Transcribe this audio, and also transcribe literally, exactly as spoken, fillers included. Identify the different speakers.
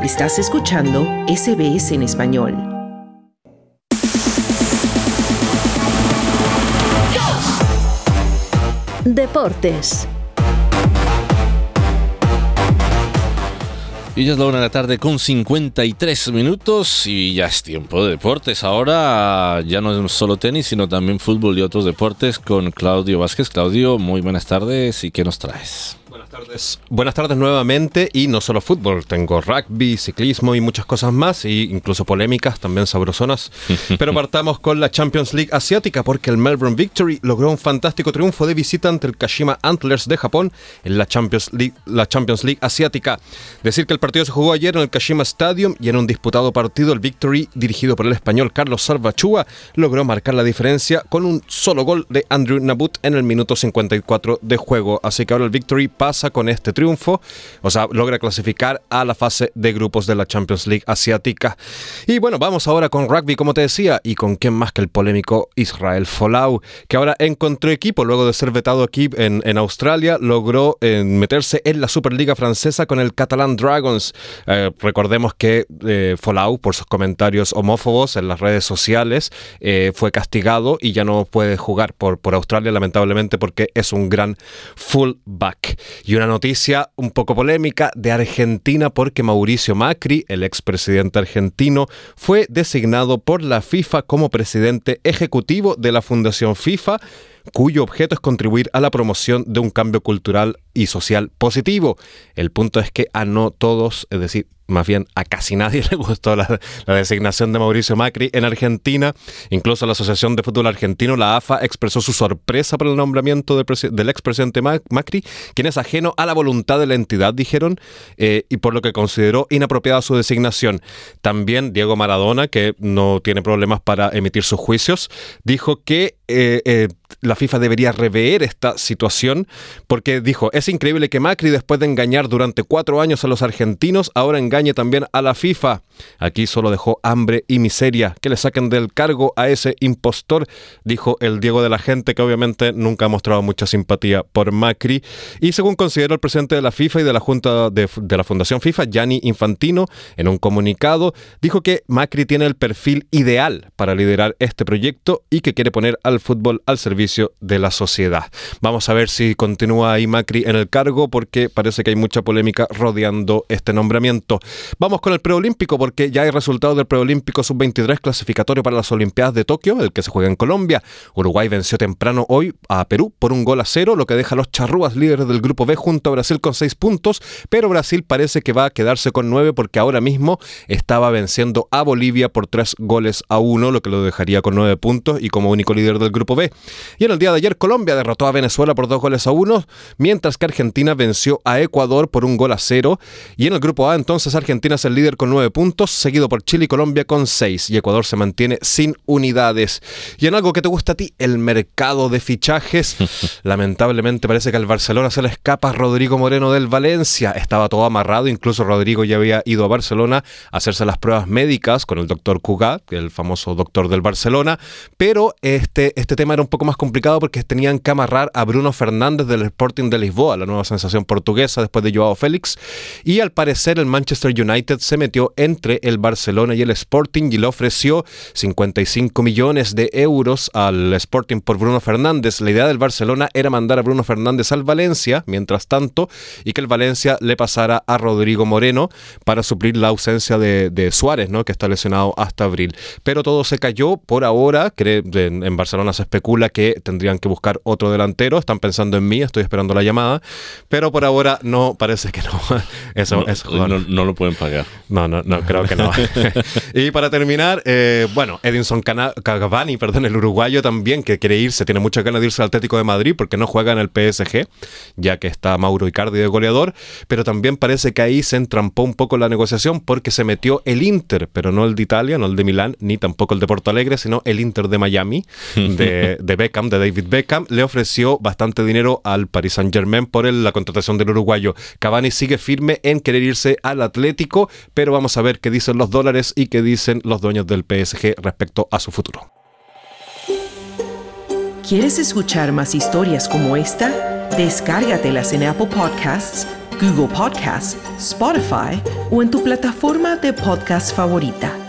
Speaker 1: Estás escuchando S B S en español.
Speaker 2: Deportes.
Speaker 3: Y ya es la una de la tarde con cincuenta y tres minutos y ya es tiempo de deportes. Ahora ya no es solo tenis, sino también fútbol y otros deportes con Claudio Vázquez. Claudio, muy buenas tardes. ¿Y qué nos traes?
Speaker 4: Buenas tardes. Buenas tardes nuevamente, y no solo fútbol, tengo rugby, ciclismo y muchas cosas más, e incluso polémicas, también sabrosonas. Pero partamos con la Champions League asiática, porque el Melbourne Victory logró un fantástico triunfo de visita ante el Kashima Antlers de Japón en la Champions League, la Champions League asiática. Decir que el partido se jugó ayer en el Kashima Stadium, y en un disputado partido el Victory, dirigido por el español Carlos Salvatúa, logró marcar la diferencia con un solo gol de Andrew Nabut en el minuto cincuenta y cuatro de juego. Así que ahora el Victory pasa con este triunfo, o sea, logra clasificar a la fase de grupos de la Champions League asiática. Y bueno, vamos ahora con rugby, como te decía, y con quién más que el polémico Israel Folau, que ahora encontró equipo luego de ser vetado aquí en, en Australia, logró eh, meterse en la Superliga francesa con el Catalan Dragons. Eh, recordemos que eh, Folau, por sus comentarios homófobos en las redes sociales, eh, fue castigado y ya no puede jugar por, por Australia, lamentablemente, porque es un gran fullback. Y una noticia un poco polémica de Argentina, porque Mauricio Macri, el expresidente argentino, fue designado por la FIFA como presidente ejecutivo de la Fundación FIFA, cuyo objeto es contribuir a la promoción de un cambio cultural y social positivo. El punto es que a no todos, es decir, más bien a casi nadie le gustó la, la designación de Mauricio Macri en Argentina. Incluso la Asociación de Fútbol Argentino, la A F A, expresó su sorpresa por el nombramiento del, presi- del expresidente Macri, quien es ajeno a la voluntad de la entidad, dijeron, eh, y por lo que consideró inapropiada su designación. También Diego Maradona, que no tiene problemas para emitir sus juicios, dijo que eh, eh, la FIFA debería rever esta situación, porque dijo: es increíble que Macri, después de engañar durante cuatro años a los argentinos, ahora engañe también a la FIFA. Aquí solo dejó hambre y miseria. Que le saquen del cargo a ese impostor, dijo el Diego de la gente, que obviamente nunca ha mostrado mucha simpatía por Macri. Y según consideró el presidente de la FIFA y de la Junta de, de la Fundación FIFA, Gianni Infantino, en un comunicado, dijo que Macri tiene el perfil ideal para liderar este proyecto y que quiere poner al fútbol al servicio de la sociedad. Vamos a ver si continúa ahí Macri en el cargo, porque parece que hay mucha polémica rodeando este nombramiento. Vamos con el preolímpico, porque ya hay resultados del preolímpico sub veintitrés clasificatorio para las Olimpiadas de Tokio, el que se juega en Colombia. Uruguay venció temprano hoy a Perú por un gol a cero, lo que deja a los charrúas líderes del grupo B junto a Brasil con seis puntos, pero Brasil parece que va a quedarse con nueve, porque ahora mismo estaba venciendo a Bolivia por tres goles a uno, lo que lo dejaría con nueve puntos y como único líder del grupo B. Y en el día de ayer Colombia derrotó a Venezuela por dos goles a uno, mientras que Argentina venció a Ecuador por un gol a cero. Y en el grupo A entonces Argentina es el líder con nueve puntos, seguido por Chile y Colombia con seis, y Ecuador se mantiene sin unidades. Y en algo que te gusta a ti, el mercado de fichajes, lamentablemente parece que al Barcelona se le escapa Rodrigo Moreno del Valencia. Estaba todo amarrado, incluso Rodrigo ya había ido a Barcelona a hacerse las pruebas médicas con el doctor Cugat, el famoso doctor del Barcelona, pero este, este tema era un poco más complicado porque tenían que amarrar a Bruno Fernández del Sporting de Lisboa, la nueva sensación portuguesa después de Joao Félix, y al parecer el Manchester United se metió entre el Barcelona y el Sporting y le ofreció cincuenta y cinco millones de euros al Sporting por Bruno Fernández. La idea del Barcelona era mandar a Bruno Fernández al Valencia, mientras tanto, y que el Valencia le pasara a Rodrigo Moreno para suplir la ausencia de, de Suárez, ¿no?, que está lesionado hasta abril. Pero todo se cayó por ahora. En Barcelona se especula que tendrían que buscar otro delantero. Están pensando en mí, estoy esperando la llamada, pero por ahora no, parece que no. Eso,
Speaker 3: no,
Speaker 4: eso
Speaker 3: no, no lo pueden pagar.
Speaker 4: No, no, no, creo que no. Y para terminar, eh, bueno, Edinson Cavani, perdón, el uruguayo también, que quiere irse, tiene muchas ganas de irse al Atlético de Madrid porque no juega en el P S G, ya que está Mauro Icardi de goleador, pero también parece que ahí se entrampó un poco la negociación porque se metió el Inter, pero no el de Italia, no el de Milán, ni tampoco el de Porto Alegre, sino el Inter de Miami, de, de Beckham, de David Beckham. Le ofreció bastante dinero al Paris Saint-Germain por el, la contratación del uruguayo. Cavani sigue firme en querer irse al Atlético, pero vamos a ver qué dicen los dólares y qué dicen los dueños del P S G respecto a su futuro.
Speaker 1: ¿Quieres escuchar más historias como esta? Descárgatelas en Apple Podcasts, Google Podcasts, Spotify o en tu plataforma de podcast favorita.